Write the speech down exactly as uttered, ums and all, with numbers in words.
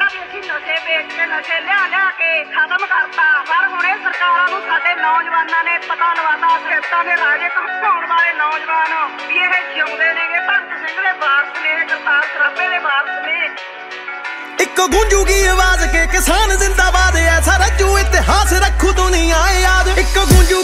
ਵੀ ਅਸੀਂ ਨਸ਼ੇ ਵੇਚ ਕੇ ਨਸ਼ੇ ਲਿਆ ਲਿਆ ਕੇ ਖਤਮ ਕਰਤਾ। ਪਰ ਹੁਣ ਇਹ ਸਰਕਾਰਾਂ ਨੂੰ ਸਾਡੇ ਨੌਜਵਾਨਾਂ ਨੇ ਪਤਾ ਲਵਾਤਾ, ਸਿਹਤਾਂ ਦੇ ਰਾਜੇ ਘੁੰਮਾਉਣ ਵਾਲੇ ਨੌਜਵਾਨ ਵੀ ਇਹ ਜਿਉਂਦੇ ਨੇਗੇ, ਭਗਤ ਸਿੰਘ ਦੇ ਵਾਰਸ ਨੇ, ਕਰਤਾਰ ਸਰਾਭੇ ਦੇ ਵਾਰਸ ਨੇ। ਇੱਕ ਗੂੰਜੂਗੀ ਆਵਾਜ਼ ਕੇ ਕਿਸਾਨ ਜ਼ਿੰਦਾਬਾਦ, ਐਸਾ ਰੱਜੂ ਇਤਿਹਾਸ ਰੱਖੂ ਦੁਨੀਆ ਯਾਦ। ਇੱਕ ਗੂੰਜੂ